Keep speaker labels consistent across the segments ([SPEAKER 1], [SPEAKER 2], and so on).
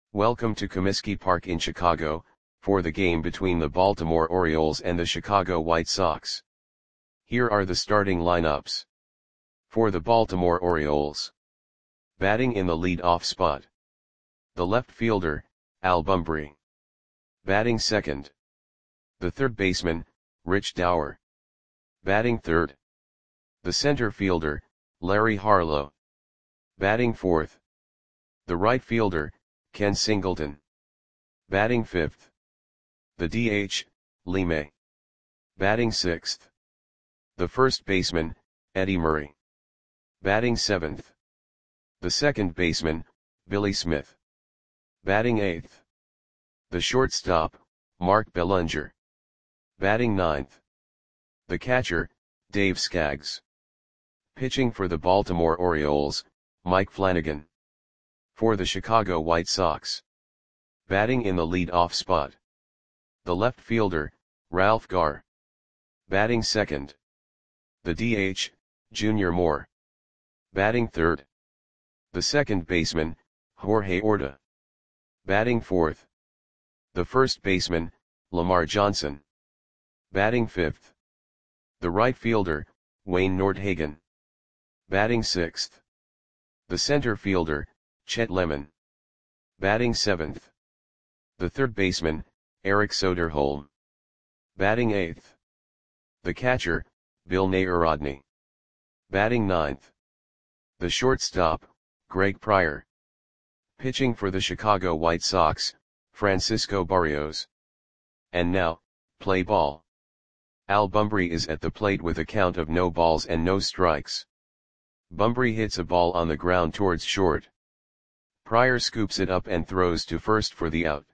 [SPEAKER 1] Welcome to Comiskey Park in Chicago, for the game between the Baltimore Orioles and the Chicago White Sox. Here are the starting lineups. For the Baltimore Orioles. Batting in the lead-off spot. The left fielder, Al Bumbry. Batting second. The third baseman, Rich Dauer. Batting third. The center fielder, Larry Harlow. Batting fourth. The right fielder, Ken Singleton. Batting fifth. The DH, Lee May. Batting sixth. The first baseman, Eddie Murray. Batting seventh. The second baseman, Billy Smith. Batting eighth. The shortstop, Mark Belanger. Batting ninth. The catcher, Dave Skaggs. Pitching for the Baltimore Orioles, Mike Flanagan. For the Chicago White Sox. Batting in the lead-off spot. The left fielder, Ralph Garr. Batting second. The DH, Junior Moore. Batting third. The second baseman, Jorge Orta. Batting fourth. The first baseman, Lamar Johnson. Batting fifth. The right fielder, Wayne Nordhagen. Batting sixth. The center fielder, Chet Lemon. Batting seventh. The third baseman, Eric Soderholm. Batting eighth. The catcher, Bill Narodny. Batting ninth. The shortstop, Greg Pryor. Pitching for the Chicago White Sox, Francisco Barrios. And now, play ball. Al Bumbry is at the plate with a count of no balls and no strikes. Bumbry hits a ball on the ground towards short. Pryor scoops it up and throws to first for the out.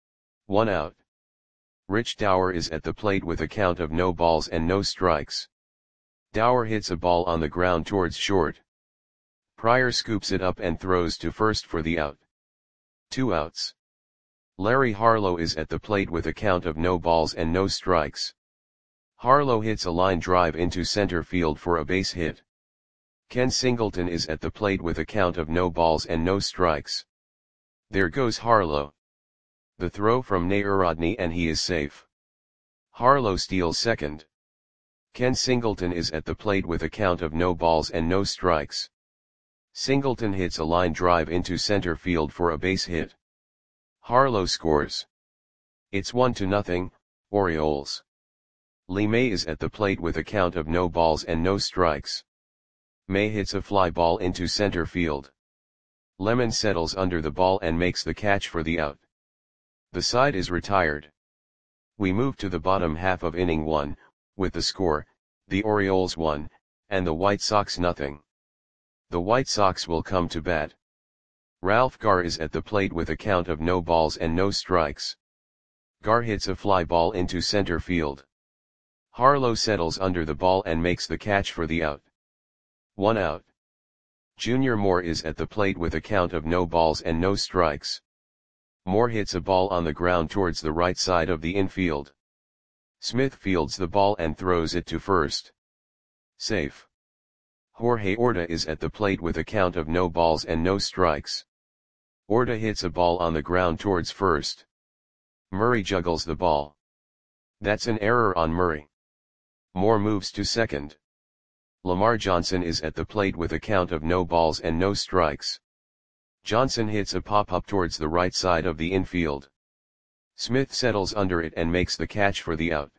[SPEAKER 1] 1 out. Rich Dauer is at the plate with a count of no balls and no strikes. Dauer hits a ball on the ground towards short. Pryor scoops it up and throws to first for the out. 2 outs. Larry Harlow is at the plate with a count of no balls and no strikes. Harlow hits a line drive into center field for a base hit. Ken Singleton is at the plate with a count of no balls and no strikes. There goes Harlow. The throw from Narodny and he is safe. Harlow steals second. Ken Singleton is at the plate with a count of no balls and no strikes. Singleton hits a line drive into center field for a base hit. Harlow scores. It's 1-0, Orioles. Lee May is at the plate with a count of no balls and no strikes. May hits a fly ball into center field. Lemon settles under the ball and makes the catch for the out. The side is retired. We move to the bottom half of inning 1, with the score, the Orioles 1, and the White Sox 0. The White Sox will come to bat. Ralph Garr is at the plate with a count of no balls and no strikes. Garr hits a fly ball into center field. Harlow settles under the ball and makes the catch for the out. 1 out. Junior Moore is at the plate with a count of no balls and no strikes. Moore hits a ball on the ground towards the right side of the infield. Smith fields the ball and throws it to first. Safe. Jorge Orta is at the plate with a count of no balls and no strikes. Orta hits a ball on the ground towards first. Murray juggles the ball. That's an error on Murray. Moore moves to second. Lamar Johnson is at the plate with a count of no balls and no strikes. Johnson hits a pop-up towards the right side of the infield. Smith settles under it and makes the catch for the out.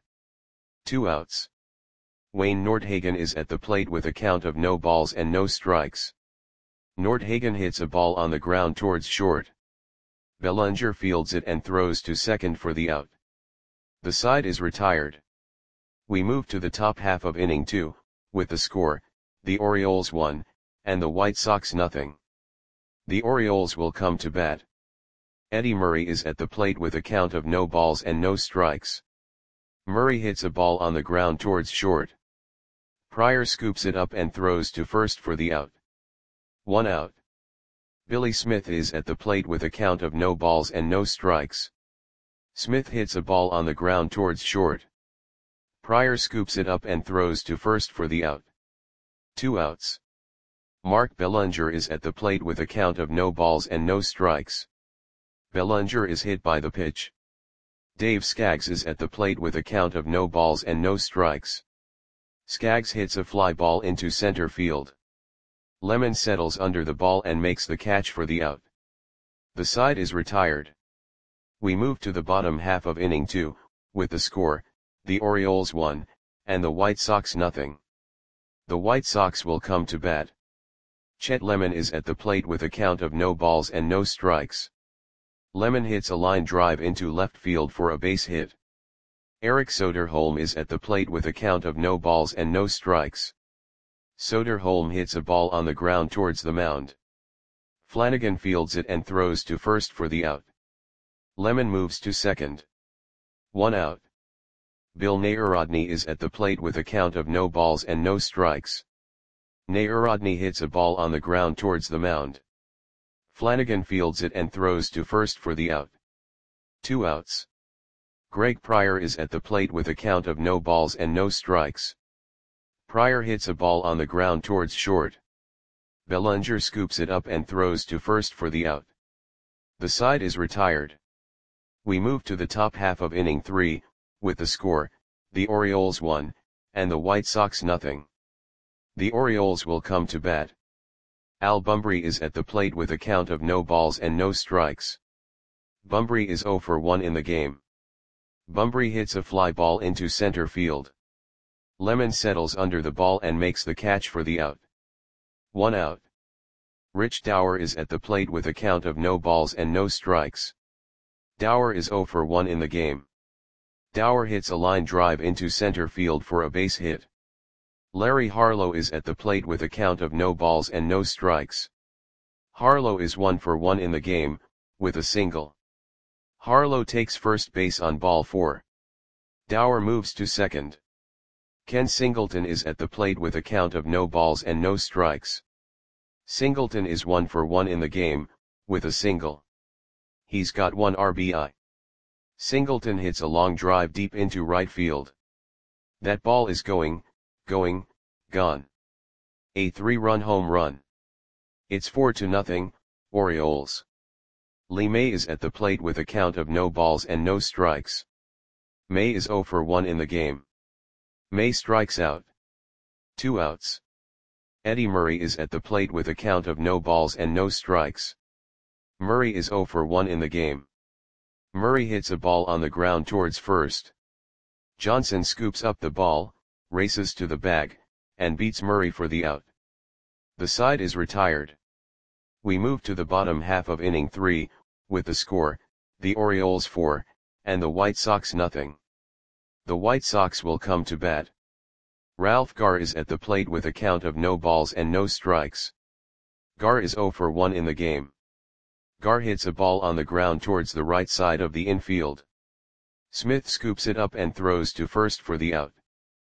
[SPEAKER 1] 2 outs. Wayne Nordhagen is at the plate with a count of no balls and no strikes. Nordhagen hits a ball on the ground towards short. Belanger fields it and throws to second for the out. The side is retired. We move to the top half of inning 2, with the score, the Orioles 1, and the White Sox 0. The Orioles will come to bat. Eddie Murray is at the plate with a count of no balls and no strikes. Murray hits a ball on the ground towards short. Pryor scoops it up and throws to first for the out. 1 out. Billy Smith is at the plate with a count of no balls and no strikes. Smith hits a ball on the ground towards short. Pryor scoops it up and throws to first for the out. 2 outs. Mark Belanger is at the plate with a count of no balls and no strikes. Bellinger is hit by the pitch. Dave Skaggs is at the plate with a count of no balls and no strikes. Skaggs hits a fly ball into center field. Lemon settles under the ball and makes the catch for the out. The side is retired. We move to the bottom half of inning 2, with the score, the Orioles 1, and the White Sox nothing. The White Sox will come to bat. Chet Lemon is at the plate with a count of no balls and no strikes. Lemon hits a line drive into left field for a base hit. Eric Soderholm is at the plate with a count of no balls and no strikes. Soderholm hits a ball on the ground towards the mound. Flanagan fields it and throws to first for the out. Lemon moves to second. 1 out. Bill Narodny is at the plate with a count of no balls and no strikes. Narodny hits a ball on the ground towards the mound. Flanagan fields it and throws to first for the out. 2 outs. Greg Pryor is at the plate with a count of no balls and no strikes. Pryor hits a ball on the ground towards short. Bellinger scoops it up and throws to first for the out. The side is retired. We move to the top half of inning 3, with the score, the Orioles 1, and the White Sox nothing. The Orioles will come to bat. Al Bumbry is at the plate with a count of no balls and no strikes. Bumbry is 0 for 1 in the game. Bumbry hits a fly ball into center field. Lemon settles under the ball and makes the catch for the out. 1 out. Rich Dower is at the plate with a count of no balls and no strikes. Dower is 0 for 1 in the game. Dower hits a line drive into center field for a base hit. Larry Harlow is at the plate with a count of no balls and no strikes. Harlow is 1 for 1 in the game, with a single. Harlow takes first base on ball 4. Dower moves to second. Ken Singleton is at the plate with a count of no balls and no strikes. Singleton is 1 for 1 in the game, with a single. He's got 1 RBI. Singleton hits a long drive deep into right field. That ball is gone. A 3-run home run. It's 4-0, Orioles. Lee May is at the plate with a count of no balls and no strikes. May is 0 for 1 in the game. May strikes out. 2 outs. Eddie Murray is at the plate with a count of no balls and no strikes. Murray is 0 for 1 in the game. Murray hits a ball on the ground towards first. Johnson scoops up the ball, races to the bag, and beats Murray for the out. The side is retired. We move to the bottom half of inning 3, with the score, the Orioles 4, and the White Sox nothing. The White Sox will come to bat. Ralph Garr is at the plate with a count of no balls and no strikes. Garr is 0 for 1 in the game. Garr hits a ball on the ground towards the right side of the infield. Smith scoops it up and throws to first for the out.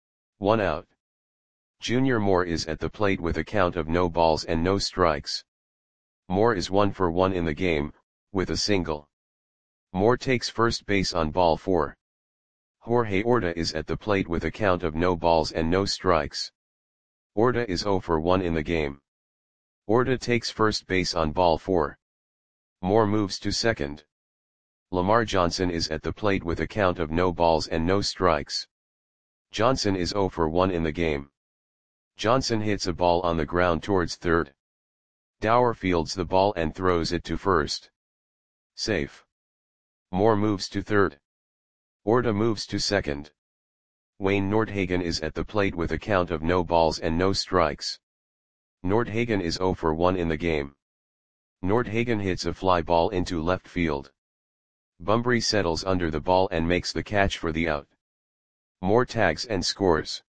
[SPEAKER 1] 1 out. Junior Moore is at the plate with a count of no balls and no strikes. Moore is 1 for 1 in the game, with a single. Moore takes first base on ball 4. Jorge Orta is at the plate with a count of no balls and no strikes. Orta is 0 for 1 in the game. Orta takes first base on ball 4. Moore moves to second. Lamar Johnson is at the plate with a count of no balls and no strikes. Johnson is 0 for 1 in the game. Johnson hits a ball on the ground towards third. Dower fields the ball and throws it to first. Safe. Moore moves to third. Orta moves to second. Wayne Nordhagen is at the plate with a count of no balls and no strikes. Nordhagen is 0 for 1 in the game. Nordhagen hits a fly ball into left field. Bumbry settles under the ball and makes the catch for the out. Moore tags and scores.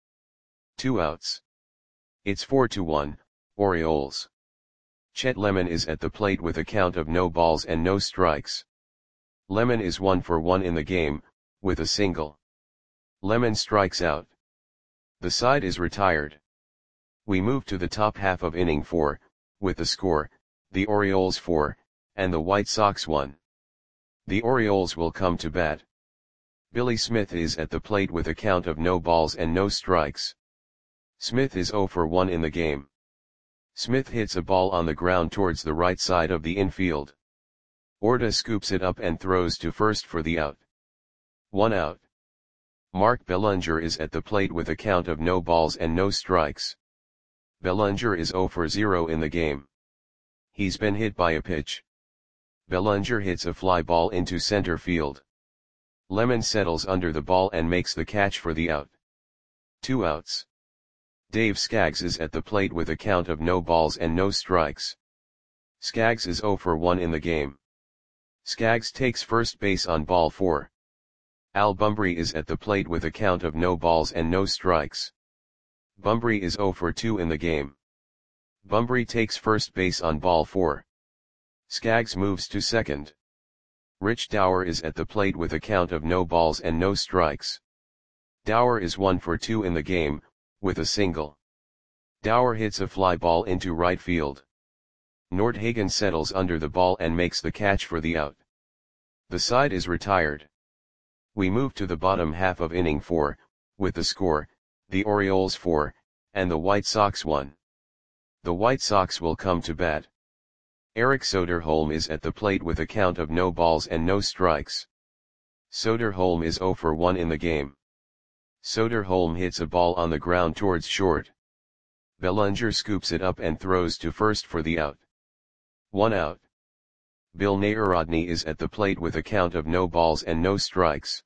[SPEAKER 1] 2 outs. It's 4-1, Orioles. Chet Lemon is at the plate with a count of no balls and no strikes. Lemon is 1 for 1 in the game, with a single. Lemon strikes out. The side is retired. We move to the top half of inning 4, with the score, the Orioles 4, and the White Sox 1. The Orioles will come to bat. Billy Smith is at the plate with a count of no balls and no strikes. Smith is 0 for 1 in the game. Smith hits a ball on the ground towards the right side of the infield. Orta scoops it up and throws to first for the out. 1 out. Mark Bellinger is at the plate with a count of no balls and no strikes. Bellinger is 0 for 0 in the game. He's been hit by a pitch. Bellinger hits a fly ball into center field. Lemon settles under the ball and makes the catch for the out. 2 outs. Dave Skaggs is at the plate with a count of no balls and no strikes. Skaggs is 0 for 1 in the game. Skaggs takes first base on ball 4. Al Bumbry is at the plate with a count of no balls and no strikes. Bumbry is 0 for 2 in the game. Bumbry takes first base on ball 4. Skaggs moves to second. Rich Dower is at the plate with a count of no balls and no strikes. Dower is 1 for 2 in the game, with a single. Dower hits a fly ball into right field. Nordhagen settles under the ball and makes the catch for the out. The side is retired. We move to the bottom half of inning 4, with the score, the Orioles 4, and the White Sox 1. The White Sox will come to bat. Eric Soderholm is at the plate with a count of no balls and no strikes. Soderholm is 0 for 1 in the game. Soderholm hits a ball on the ground towards short. Bellinger scoops it up and throws to first for the out. 1 out. Bill Narodny is at the plate with a count of no balls and no strikes.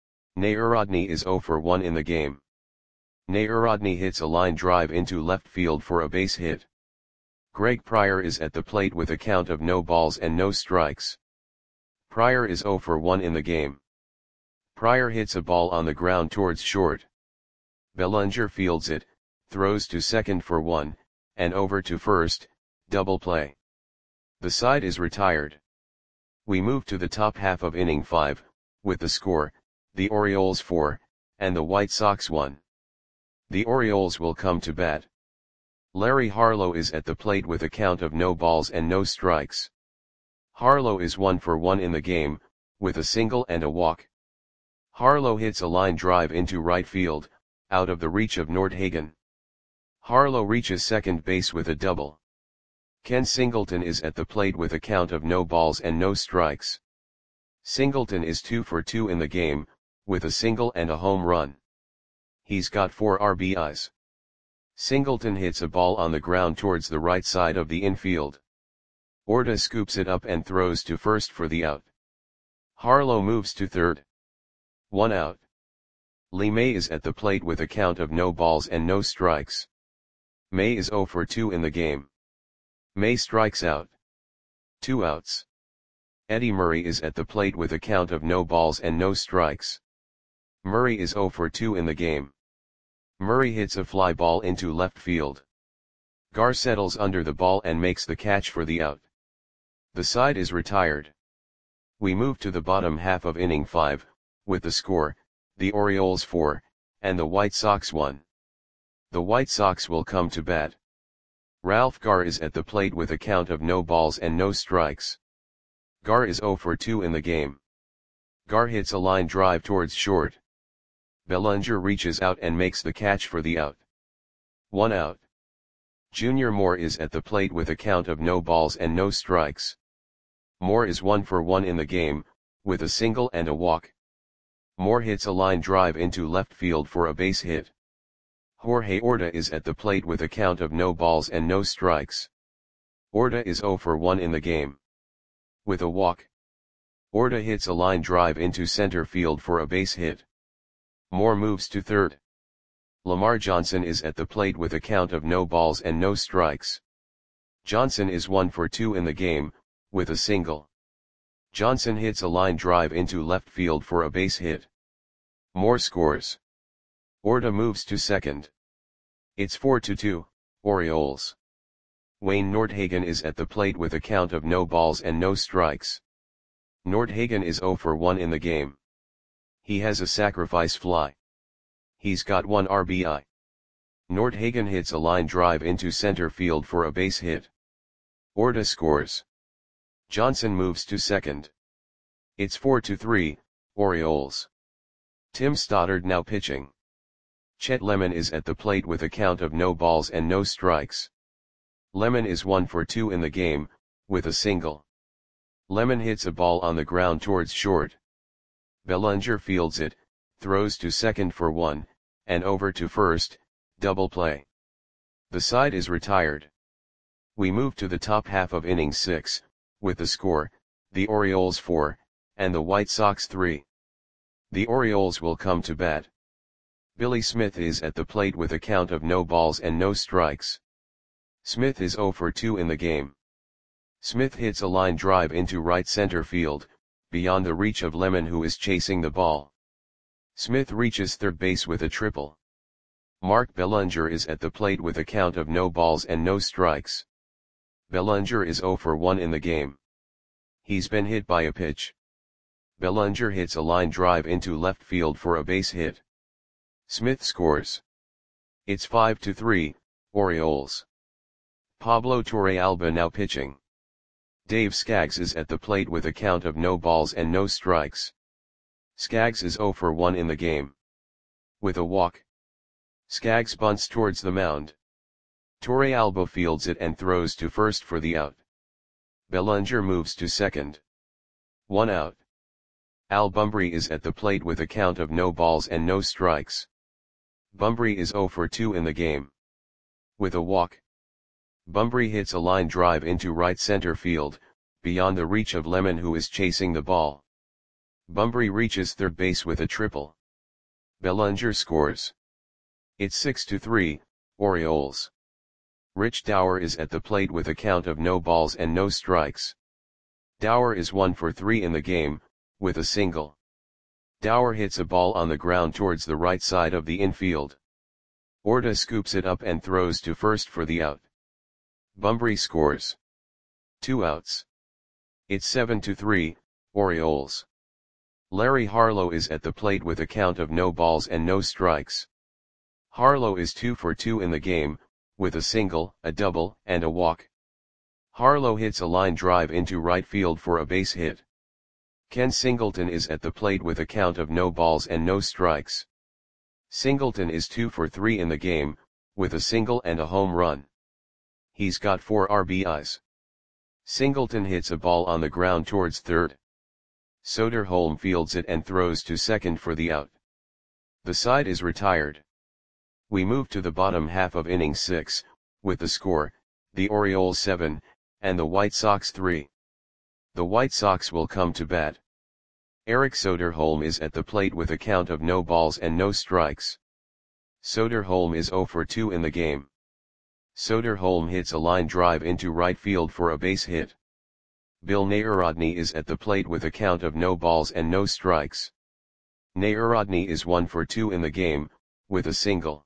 [SPEAKER 1] Narodny is 0 for 1 in the game. Narodny hits a line drive into left field for a base hit. Greg Pryor is at the plate with a count of no balls and no strikes. Pryor is 0 for 1 in the game. Pryor hits a ball on the ground towards short. Bellinger fields it, throws to second for 1, and over to first, double play. The side is retired. We move to the top half of inning 5, with the score, the Orioles 4, and the White Sox 1. The Orioles will come to bat. Larry Harlow is at the plate with a count of no balls and no strikes. Harlow is 1 for 1 in the game, with a single and a walk. Harlow hits a line drive into right field, out of the reach of Nordhagen. Harlow reaches second base with a double. Ken Singleton is at the plate with a count of no balls and no strikes. Singleton is 2 for 2 in the game, with a single and a home run. He's got 4 RBIs. Singleton hits a ball on the ground towards the right side of the infield. Orta scoops it up and throws to first for the out. Harlow moves to third. 1 out. Lee May is at the plate with a count of no balls and no strikes. May is 0 for 2 in the game. May strikes out. 2 outs. Eddie Murray is at the plate with a count of no balls and no strikes. Murray is 0 for 2 in the game. Murray hits a fly ball into left field. Gar settles under the ball and makes the catch for the out. The side is retired. We move to the bottom half of inning 5, with the score, the Orioles 4, and the White Sox 1. The White Sox will come to bat. Ralph Gar is at the plate with a count of no balls and no strikes. Gar is 0 for 2 in the game. Gar hits a line drive towards short. Bellinger reaches out and makes the catch for the out. 1 out. Junior Moore is at the plate with a count of no balls and no strikes. Moore is 1 for 1 in the game, with a single and a walk. Moore hits a line drive into left field for a base hit. Jorge Orta is at the plate with a count of no balls and no strikes. Orta is 0 for 1 in the game. With a walk. Orta hits a line drive into center field for a base hit. Moore moves to third. Lamar Johnson is at the plate with a count of no balls and no strikes. Johnson is 1 for 2 in the game, with a single. Johnson hits a line drive into left field for a base hit. Moore scores. Orta moves to second. It's 4-2, Orioles. Wayne Nordhagen is at the plate with a count of no balls and no strikes. Nordhagen is 0 for 1 in the game. He has a sacrifice fly. He's got 1 RBI. Nordhagen hits a line drive into center field for a base hit. Orta scores. Johnson moves to second. It's 4-3, Orioles. Tim Stoddard now pitching. Chet Lemon is at the plate with a count of no balls and no strikes. Lemon is 1 for 2 in the game, with a single. Lemon hits a ball on the ground towards short. Bellinger fields it, throws to second for 1, and over to first, double play. The side is retired. We move to the top half of inning 6, with the score, the Orioles 4, and the White Sox 3. The Orioles will come to bat. Billy Smith is at the plate with a count of no balls and no strikes. Smith is 0 for 2 in the game. Smith hits a line drive into right center field, beyond the reach of Lemon, who is chasing the ball. Smith reaches third base with a triple. Mark Bellinger is at the plate with a count of no balls and no strikes. Bellinger is 0 for 1 in the game. He's been hit by a pitch. Bellinger hits a line drive into left field for a base hit. Smith scores. It's 5-3, Orioles. Pablo Torrealba now pitching. Dave Skaggs is at the plate with a count of no balls and no strikes. Skaggs is 0 for 1 in the game. With a walk. Skaggs bunts towards the mound. Torrealba fields it and throws to first for the out. Bellinger moves to second. 1 out. Al Bumbry is at the plate with a count of no balls and no strikes. Bumbry is 0 for 2 in the game. With a walk. Bumbry hits a line drive into right center field, beyond the reach of Lemon, who is chasing the ball. Bumbry reaches third base with a triple. Bellinger scores. It's 6-3, Orioles. Rich Dower is at the plate with a count of no balls and no strikes. Dower is 1 for 3 in the game, with a single. Dower hits a ball on the ground towards the right side of the infield. Orta scoops it up and throws to first for the out. Bumbry scores. 2 outs. It's 7-3, Orioles. Larry Harlow is at the plate with a count of no balls and no strikes. Harlow is 2 for 2 in the game, with a single, a double, and a walk. Harlow hits a line drive into right field for a base hit. Ken Singleton is at the plate with a count of no balls and no strikes. Singleton is 2 for 3 in the game, with a single and a home run. He's got 4 RBIs. Singleton hits a ball on the ground towards third. Soderholm fields it and throws to second for the out. The side is retired. We move to the bottom half of inning 6, with the score, the Orioles 7, and the White Sox 3. The White Sox will come to bat. Eric Soderholm is at the plate with a count of no balls and no strikes. Soderholm is 0 for 2 in the game. Soderholm hits a line drive into right field for a base hit. Bill Narodny is at the plate with a count of no balls and no strikes. Narodny is 1 for 2 in the game, with a single.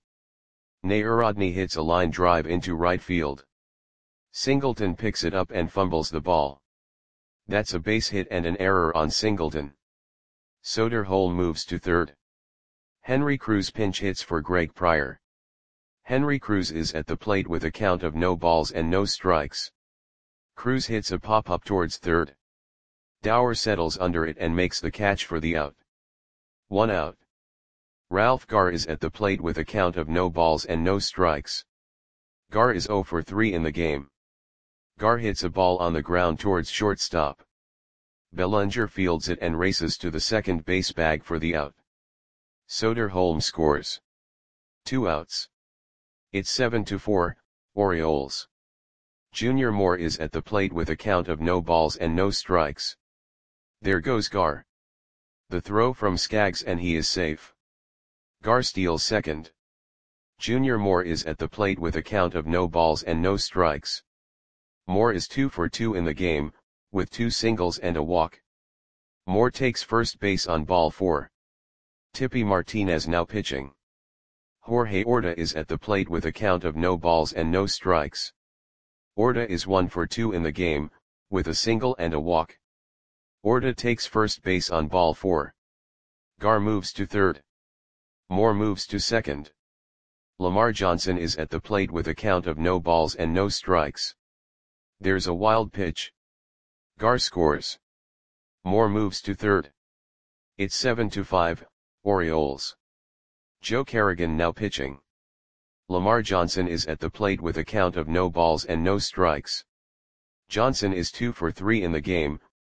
[SPEAKER 1] Narodny hits a line drive into right field. Singleton picks it up and fumbles the ball. That's a base hit and an error on Singleton. Soderholm moves to third. Henry Cruz pinch hits for Greg Pryor. Henry Cruz is at the plate with a count of no balls and no strikes. Cruz hits a pop-up towards third. Dower settles under it and makes the catch for the out. 1 out. Ralph Garr is at the plate with a count of no balls and no strikes. Garr is 0 for 3 in the game. Garr hits a ball on the ground towards shortstop. Bellinger fields it and races to the second base bag for the out. Soderholm scores. 2 outs. It's 7-4, Orioles. Junior Moore is at the plate with a count of no balls and no strikes. There goes Garr. The throw from Skaggs and he is safe. Garr steals second. Junior Moore is at the plate with a count of no balls and no strikes. Moore is 2 for 2 in the game, with 2 singles and a walk. Moore takes first base on ball 4. Tippy Martinez now pitching. Jorge Orta is at the plate with a count of no balls and no strikes. Orta is 1 for 2 in the game, with a single and a walk. Orta takes first base on ball 4. Garr moves to third. Moore moves to second. Lamar Johnson is at the plate with a count of no balls and no strikes. There's a wild pitch. Garr scores. Moore moves to third. It's 7-5, Orioles. Joe Kerrigan now pitching. Lamar Johnson is at the plate with a count of no balls and no strikes. Johnson is 2 for 3 in the game,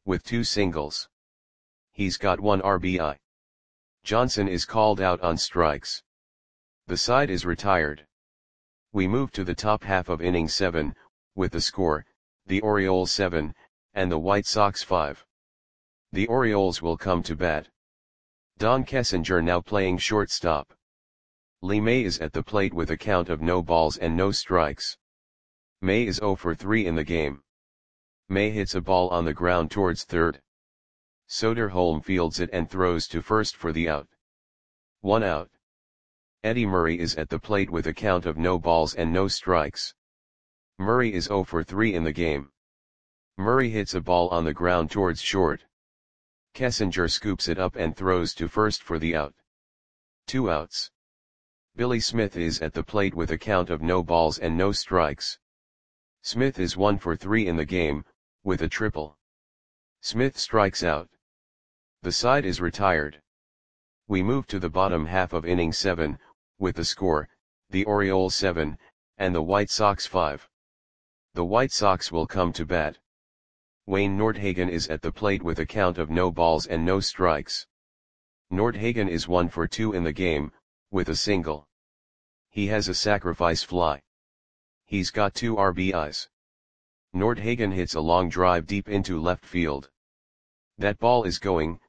[SPEAKER 1] with 2 singles. He's got 1 RBI. Johnson is called out on strikes. The side is retired. We move to the top half of inning 7, with the score, the Orioles 7, and the White Sox 5. The Orioles will come to bat. Don Kessinger now playing shortstop. Lee May is at the plate with a count of no balls and no strikes. May is 0 for 3 in the game. May hits a ball on the ground towards third. Soderholm fields it and throws to first for the out. 1 out. Eddie Murray is at the plate with a count of no balls and no strikes. Murray is 0 for 3 in the game. Murray hits a ball on the ground towards short. Kessinger scoops it up and throws to first for the out. 2 outs. Billy Smith is at the plate with a count of no balls and no strikes. Smith is 1 for 3 in the game, with a triple. Smith strikes out. The side is retired. We move to the bottom half of inning 7, with the score, the Orioles 7, and the White Sox 5. The White Sox will come to bat. Wayne Nordhagen is at the plate with a count of no balls and no strikes. Nordhagen is 1 for 2 in the game, with a single. He has a sacrifice fly. He's got 2 RBIs. Nordhagen hits a long drive deep into left field. That ball is gone.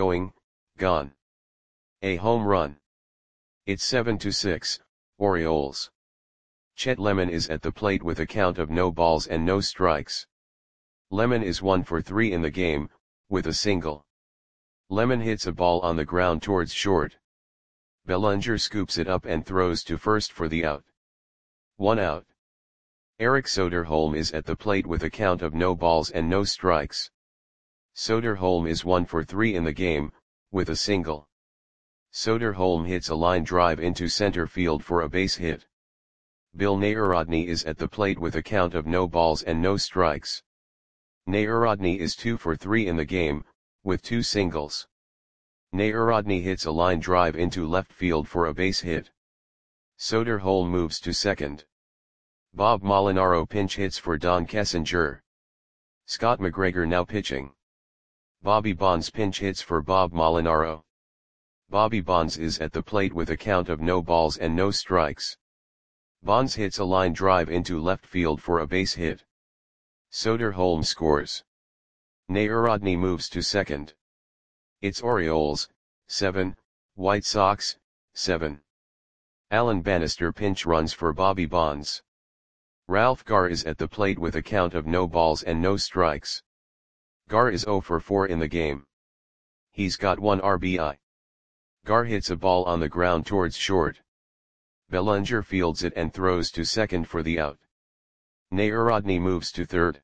[SPEAKER 1] A home run. It's 7-6, Orioles. Chet Lemon is at the plate with a count of no balls and no strikes. Lemon is 1 for 3 in the game, with a single. Lemon hits a ball on the ground towards short. Bellinger scoops it up and throws to first for the out. 1 out. Eric Soderholm is at the plate with a count of no balls and no strikes. Soderholm is 1 for 3 in the game, with a single. Soderholm hits a line drive into center field for a base hit. Bill Narodny is at the plate with a count of no balls and no strikes. Narodny is 2 for 3 in the game, with 2 singles. Narodny hits a line drive into left field for a base hit. Soderholm moves to second. Bob Molinaro pinch hits for Don Kessinger. Scott McGregor now pitching. Bobby Bonds pinch hits for Bob Molinaro. Bobby Bonds is at the plate with a count of no balls and no strikes. Bonds hits a line drive into left field for a base hit. Soderholm scores. Narodny moves to second. It's Orioles, 7, White Sox, 7. Alan Bannister pinch runs for Bobby Bonds. Ralph Garr is at the plate with a count of no balls and no strikes. Garr is 0 for 4 in the game. He's got 1 RBI. Garr hits a ball on the ground towards short. Bellinger fields it and throws to second for the out. Narodny moves to third.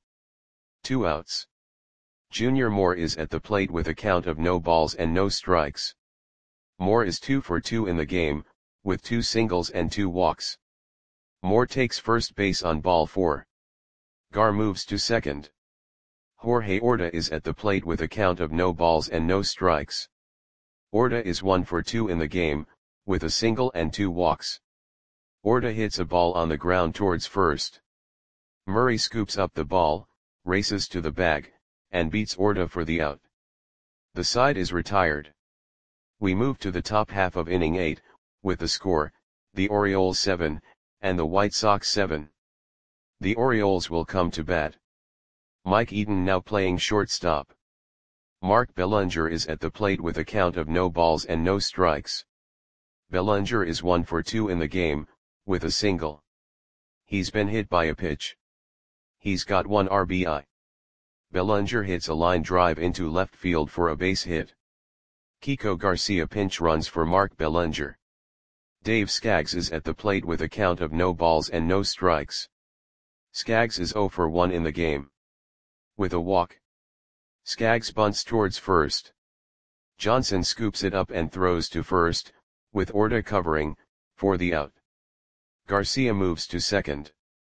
[SPEAKER 1] 2 outs. Junior Moore is at the plate with a count of no balls and no strikes. Moore is 2 for 2 in the game, with 2 singles and 2 walks. Moore takes first base on ball 4. Garr moves to second. Jorge Orta is at the plate with a count of no balls and no strikes. Orta is 1 for 2 in the game, with a single and 2 walks. Orta hits a ball on the ground towards first. Murray scoops up the ball, races to the bag, and beats Orta for the out. The side is retired. We move to the top half of inning 8, with the score, the Orioles 7, and the White Sox 7. The Orioles will come to bat. Mike Eaton now playing shortstop. Mark Bellinger is at the plate with a count of no balls and no strikes. Bellinger is 1 for 2 in the game, with a single. He's been hit by a pitch. He's got 1 RBI. Bellinger hits a line drive into left field for a base hit. Kiko Garcia pinch runs for Mark Bellinger. Dave Skaggs is at the plate with a count of no balls and no strikes. Skaggs is 0 for 1 in the game. With a walk. Skaggs bunts towards first. Johnson scoops it up and throws to first, with Orta covering, for the out. Garcia moves to second.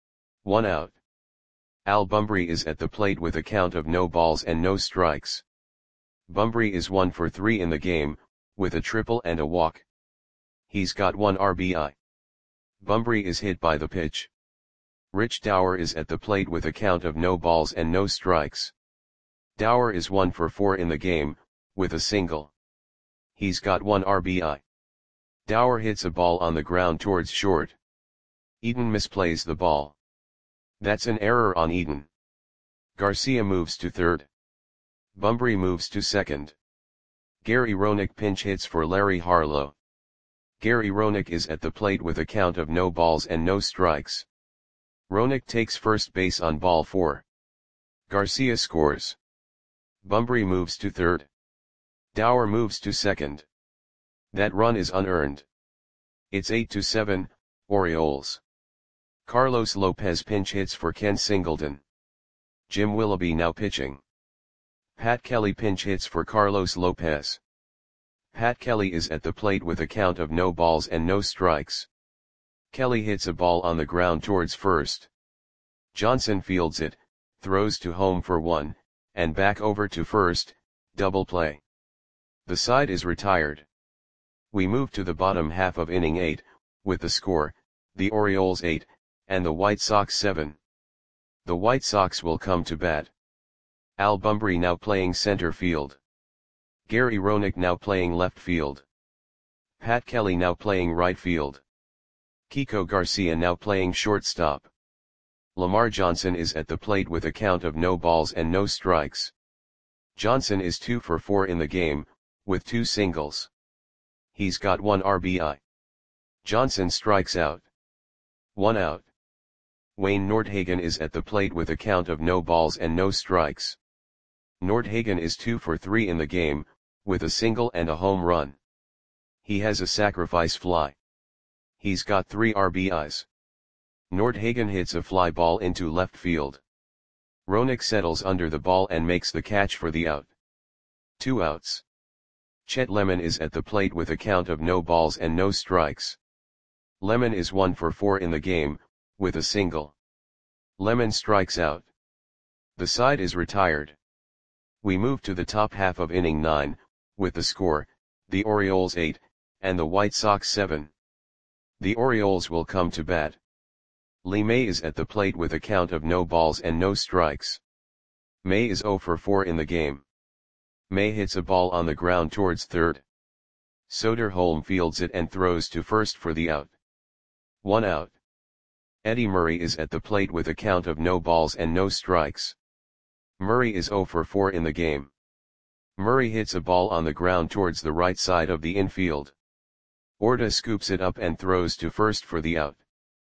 [SPEAKER 1] 1 out. Al Bumbry is at the plate with a count of no balls and no strikes. Bumbry is 1 for 3 in the game, with a triple and a walk. He's got 1 RBI. Bumbry is hit by the pitch. Rich Dower is at the plate with a count of no balls and no strikes. Dower is 1 for 4 in the game, with a single. He's got 1 RBI. Dower hits a ball on the ground towards short. Eaton misplays the ball. That's an error on Eaton. Garcia moves to third. Bunbury moves to second. Gary Roenick pinch hits for Larry Harlow. Gary Roenick is at the plate with a count of no balls and no strikes. Roenick takes first base on ball 4. Garcia scores. Bunbury moves to third. Dower moves to second. That run is unearned. It's 8-7, Orioles. Carlos Lopez pinch hits for Ken Singleton. Jim Willoughby now pitching. Pat Kelly pinch hits for Carlos Lopez. Pat Kelly is at the plate with a count of no balls and no strikes. Kelly hits a ball on the ground towards first. Johnson fields it, throws to home for 1, and back over to first, double play. The side is retired. We move to the bottom half of inning 8, with the score, the Orioles 8, and the White Sox 7. The White Sox will come to bat. Al Bunbury now playing center field. Gary Roenick now playing left field. Pat Kelly now playing right field. Kiko Garcia now playing shortstop. Lamar Johnson is at the plate with a count of no balls and no strikes. Johnson is 2 for 4 in the game, with 2 singles. He's got 1 RBI. Johnson strikes out. 1 out. Wayne Nordhagen is at the plate with a count of no balls and no strikes. Nordhagen is 2 for 3 in the game, with a single and a home run. He has a sacrifice fly. He's got 3 RBIs. Nordhagen hits a fly ball into left field. Roenick settles under the ball and makes the catch for the out. 2 outs. Chet Lemon is at the plate with a count of no balls and no strikes. Lemon is 1 for 4 in the game, with a single. Lemon strikes out. The side is retired. We move to the top half of inning 9, with the score, the Orioles 8, and the White Sox 7. The Orioles will come to bat. Lee May is at the plate with a count of no balls and no strikes. May is 0 for 4 in the game. May hits a ball on the ground towards third. Soderholm fields it and throws to first for the out. 1 out. Eddie Murray is at the plate with a count of no balls and no strikes. Murray is 0 for 4 in the game. Murray hits a ball on the ground towards the right side of the infield. Orta scoops it up and throws to first for the out.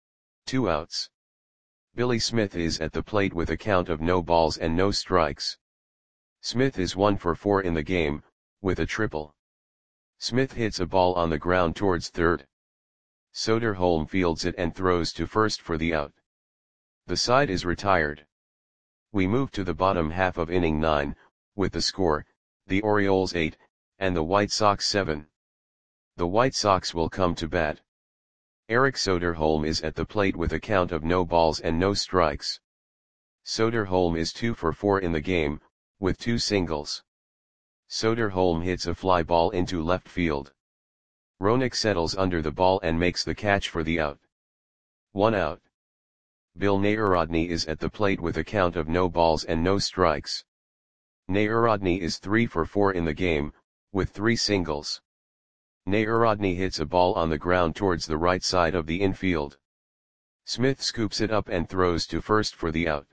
[SPEAKER 1] 2 outs. Billy Smith is at the plate with a count of no balls and no strikes. Smith is 1 for 4 in the game, with a triple. Smith hits a ball on the ground towards third. Soderholm fields it and throws to first for the out. The side is retired. We move to the bottom half of inning 9, with the score, the Orioles 8, and the White Sox 7. The White Sox will come to bat. Eric Soderholm is at the plate with a count of no balls and no strikes. Soderholm is 2 for 4 in the game, with 2 singles. Soderholm hits a fly ball into left field. Roenick settles under the ball and makes the catch for the out. 1 out. Bill Nayarodny is at the plate with a count of no balls and no strikes. Nayarodny is 3 for 4 in the game, with 3 singles. Nayarodny hits a ball on the ground towards the right side of the infield. Smith scoops it up and throws to first for the out.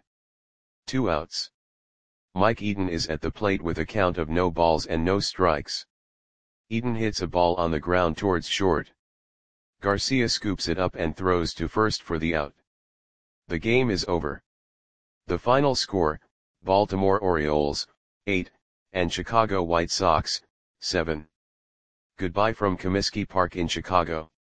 [SPEAKER 1] 2 outs. Mike Eaton is at the plate with a count of no balls and no strikes. Eaton hits a ball on the ground towards short. Garcia scoops it up and throws to first for the out. The game is over. The final score, Baltimore Orioles, 8, and Chicago White Sox, 7. Goodbye from Comiskey Park in Chicago.